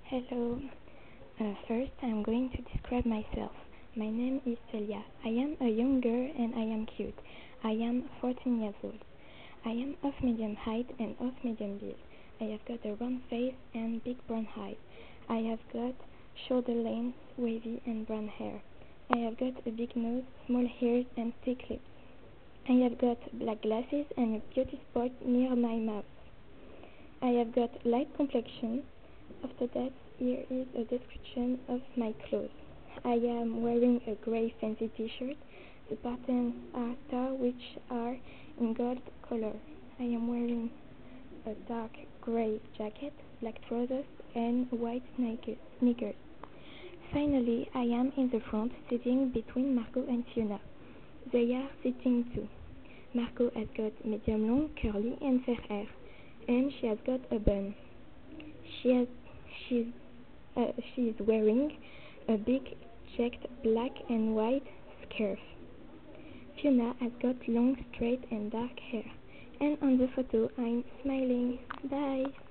Hello. First, I'm going to describe myself. My name is Celia. I am a young girl and I am cute. I am 14 years old. I am of medium height and of medium build. I have got a round face and big brown eyes. I have got shoulder length, wavy and brown hair. I have got a big nose, small ears and thick lips. I have got black glasses and a beauty spot near my mouth. I have got light complexion. After that, here is a description of my clothes. I am wearing a grey fancy t-shirt. The buttons are stars which are in gold color. I am wearing a dark grey jacket, black trousers and white sneakers. Finally, I am in the front sitting between Marco and Fiona. They are sitting too. Marco has got medium long, curly and fair hair, and she has got a bun. She is wearing a big checked black and white scarf. Fiona has got long, straight and dark hair. And on the photo I'm smiling. Bye!